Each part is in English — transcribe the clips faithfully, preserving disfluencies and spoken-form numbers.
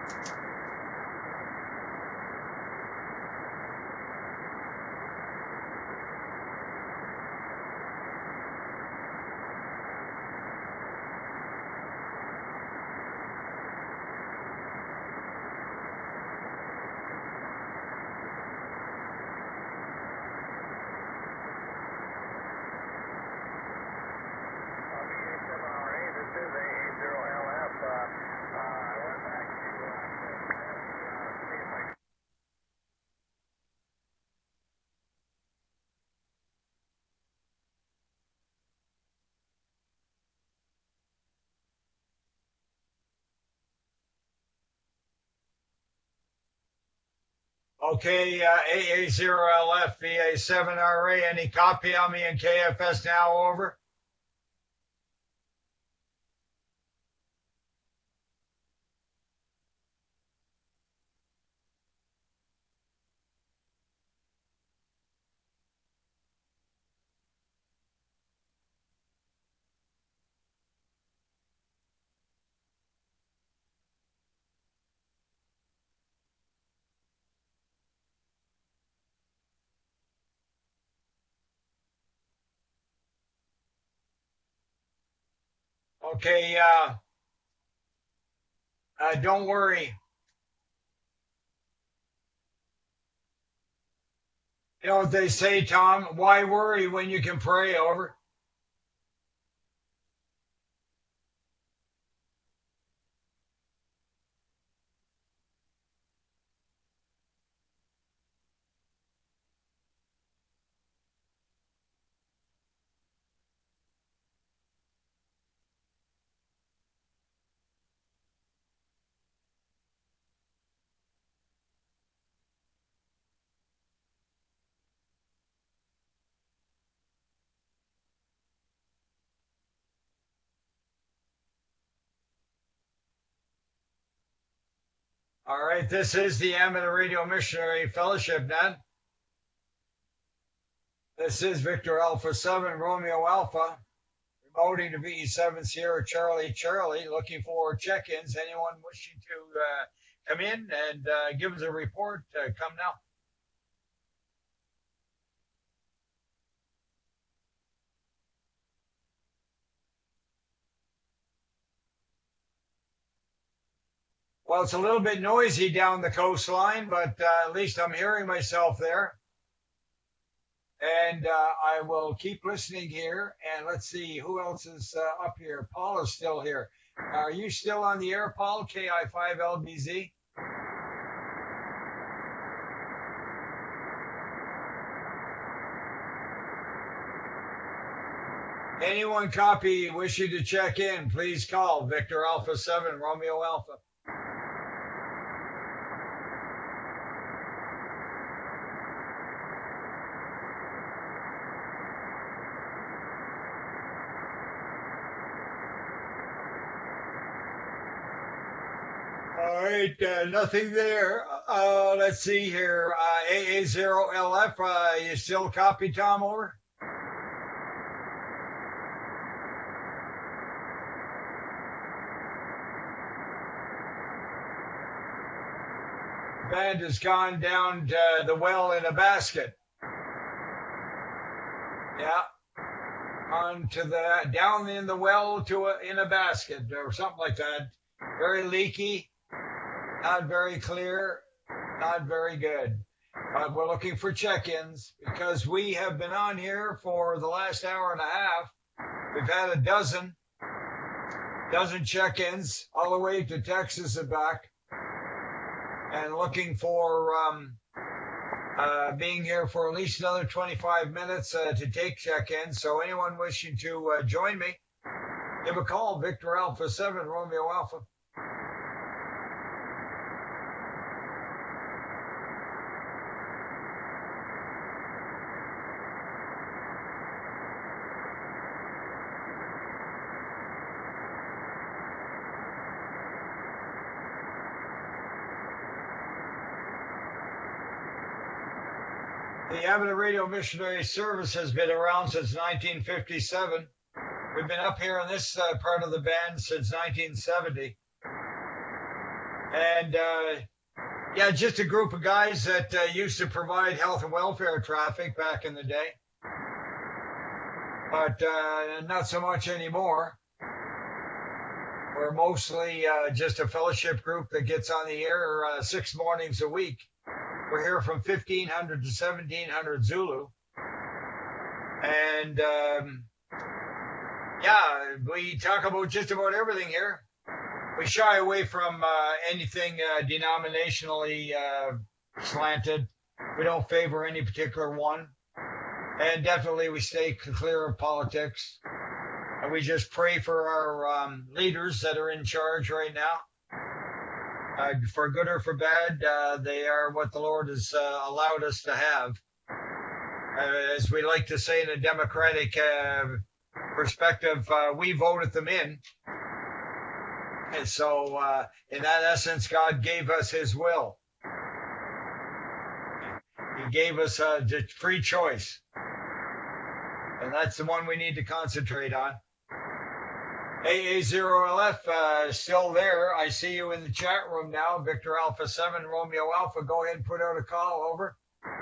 Okay, uh, A A zero L F, V A seven R A, any copy on me in K F S now, over? Okay, uh, uh, don't worry. You know what they say, Tom? Why worry when you can pray, over? All right, this is the Amateur Radio Missionary Fellowship, Ned. This is Victor Alpha seven, Romeo Alpha, remoting to V E seven Sierra Charlie Charlie, looking for check-ins. Anyone wishing to uh, come in and uh, give us a report, uh, come now. Well, it's a little bit noisy down the coastline, but uh, at least I'm hearing myself there. And uh, I will keep listening here. And let's see who else is uh, up here. Paul is still here. Are you still on the air, Paul? K I five L B Z? Anyone copy, wish you to check in, please call Victor Alpha seven, Romeo Alpha. All right, uh, nothing there. Uh, let's see here. Uh, A A zero L F, uh, you still copy, Tom, over? Band has gone down to the well in a basket. Yeah. On to the, down in the well to a, in a basket or something like that. Very leaky. Not very clear, not very good. But we're looking for check-ins because we have been on here for the last hour and a half. We've had a dozen, dozen check-ins all the way to Texas and back, and looking for um, uh, being here for at least another twenty-five minutes uh, to take check-ins. So anyone wishing to uh, join me, give a call, Victor Alpha seven, Romeo Alpha. The Amateur Radio Missionary Service has been around since nineteen fifty-seven. We've been up here in this uh, part of the band since nineteen seventy. And, uh, yeah, just a group of guys that uh, used to provide health and welfare traffic back in the day. But uh, not so much anymore. We're mostly uh, just a fellowship group that gets on the air uh, six mornings a week. We're here from fifteen hundred to seventeen hundred Zulu. And, um, yeah, we talk about just about everything here. We shy away from uh, anything uh, denominationally uh, slanted. We don't favor any particular one. And definitely we stay clear of politics. And we just pray for our um, leaders that are in charge right now. Uh, for good or for bad, uh, they are what the Lord has uh, allowed us to have. Uh, as we like to say in a democratic uh, perspective, uh, we voted them in. And so, uh, in that essence, God gave us his will. He gave us a free choice. And that's the one we need to concentrate on. A A zero L F, uh, still there. I see you in the chat room now. Victor Alpha seven, Romeo Alpha. Go ahead and put out a call. Over.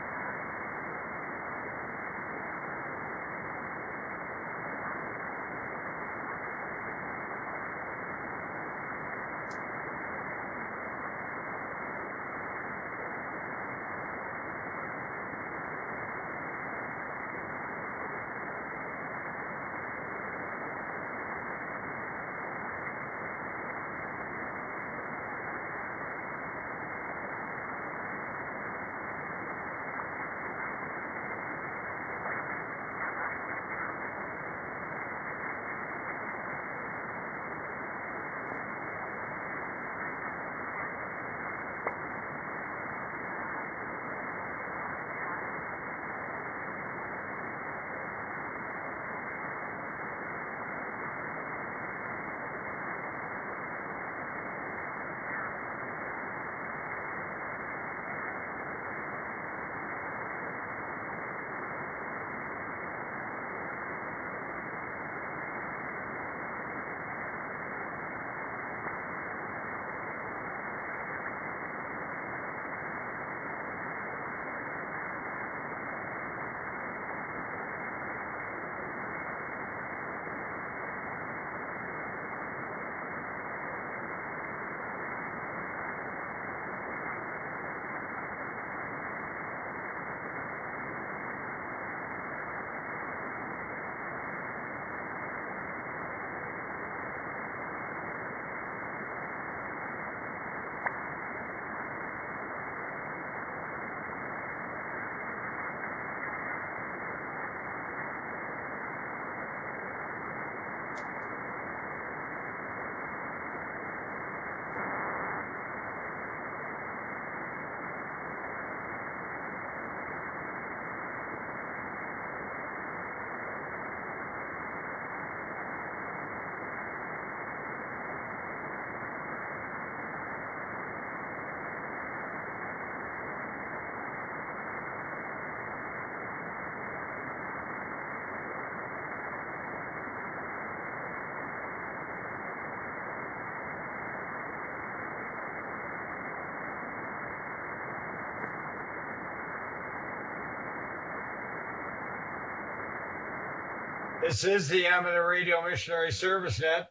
This is the Amateur Radio Missionary Service Net.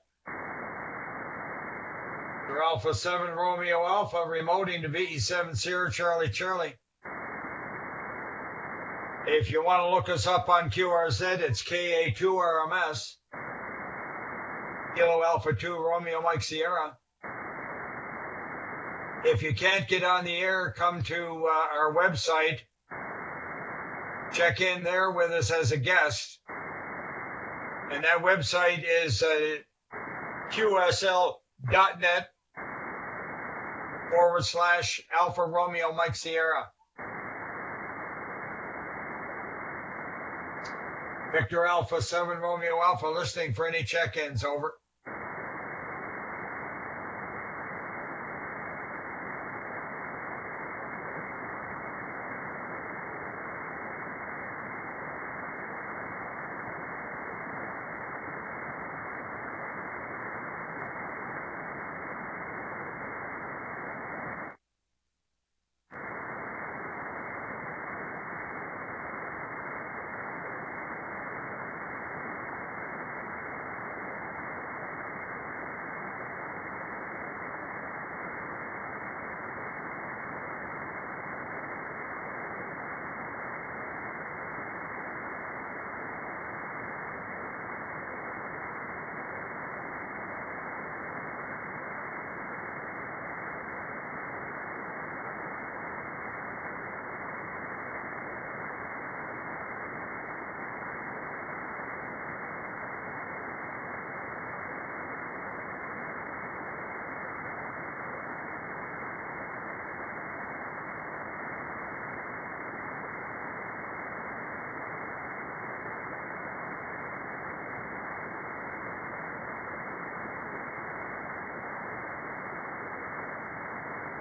For Alpha seven Romeo Alpha, remoting to V E seven Sierra Charlie Charlie. If you want to look us up on Q R Z, it's K A two R M S. Kilo Alpha two Romeo Mike Sierra. If you can't get on the air, come to uh, our website. Check in there with us as a guest. And that website is uh, Q S L dot net forward slash Alpha Romeo Mike Sierra. Victor Alpha seven Romeo Alpha listening for any check-ins. Over.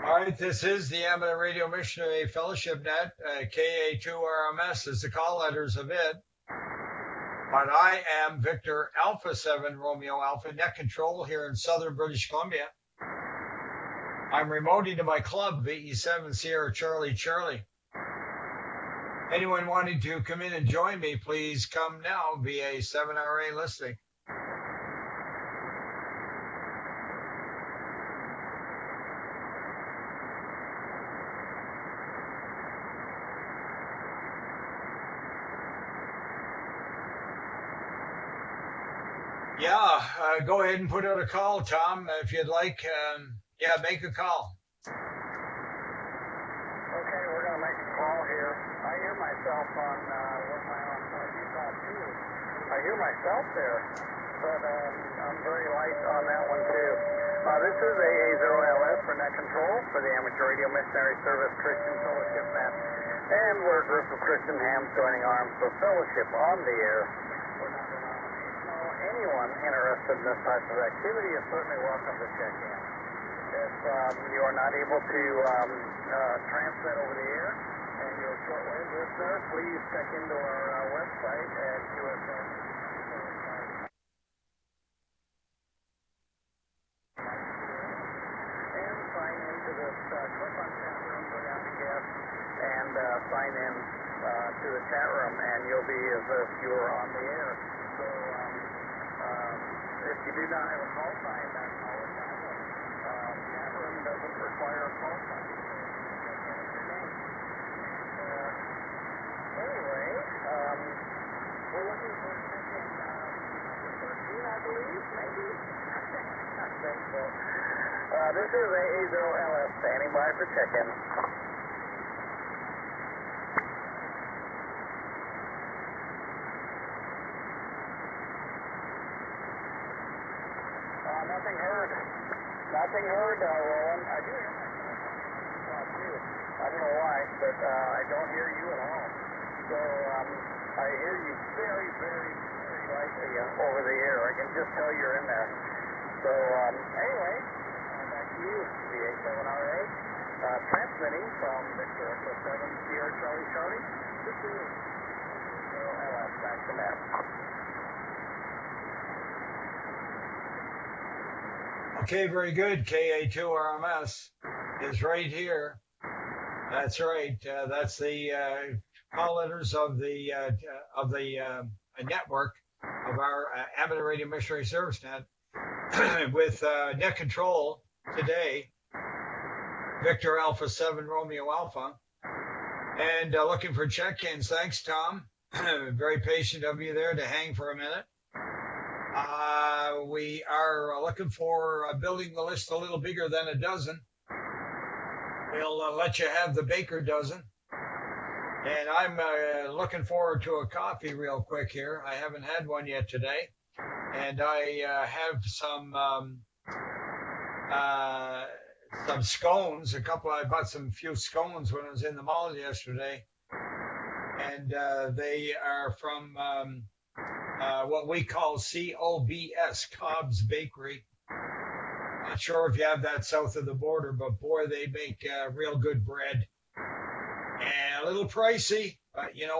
All right, this is the Amateur Radio Missionary Fellowship Net. Uh, K A two R M S is the call letters of it. But I am Victor Alpha seven Romeo Alpha, net control here in southern British Columbia. I'm remoting to my club, V E seven Sierra Charlie Charlie. Anyone wanting to come in and join me, please come now via seven R A listing. Yeah, uh, go ahead and put out a call, Tom, if you'd like. Um, yeah, make a call. Okay, we're going to make a call here. I hear myself on uh, what my on Utah too. I hear myself there, but um, I'm very light on that one too. Uh, this is A A zero L S for net control for the Amateur Radio Missionary Service Christian Fellowship Net, and we're a group of Christian hams joining arms for fellowship on the air. We're not denominational. Anyone interested in this type of activity is certainly welcome to check in. If um, you are not able to um, uh, transmit over the air and you're a shortwave listener, please check into our uh, website at U S M. And sign into this, uh, click on chat room, go down to guest, and uh, sign in uh, to the chat room, and you'll be as if you were on the air. So um, um, if you do not have a call sign, that's all it does. Uh, chat room doesn't require a call sign. Uh, anyway, um, we're looking for second, uh, thirteen, I believe, maybe. I think so. Uh, this is A A zero L S standing by for check-in. Uh, nothing heard. Nothing heard, uh, Roland. I do hear myself too. I don't know why, but uh, I don't hear you at all. So um, I hear you very, very, very lightly uh, over the air. I can just tell you're in there. So um, anyway, uh, back to you, V A seven R A, uh, transmitting from Victor Echo seven Sierra Charlie Charlie. This is zero L S back to net. Okay, very good. K A two R M S is right here. That's right. Uh, that's the uh, call letters of the uh, of the uh, network of our uh, Amateur Radio Missionary Service Net with uh, net control today. Victor Alpha seven Romeo Alpha, and uh, looking for check-ins. Thanks, Tom. Very patient of you there to hang for a minute. Uh, we are looking for uh, building the list a little bigger than a dozen. We'll uh, let you have the baker dozen. And I'm uh, looking forward to a coffee real quick here. I haven't had one yet today. And I uh, have some um, uh, some scones. A couple. I bought some few scones when I was in the mall yesterday. And uh, they are from um, uh, what we call C O B S, Cobb's Bakery. Not sure if you have that south of the border, but boy, they make uh, real good bread. And a little pricey, but you know.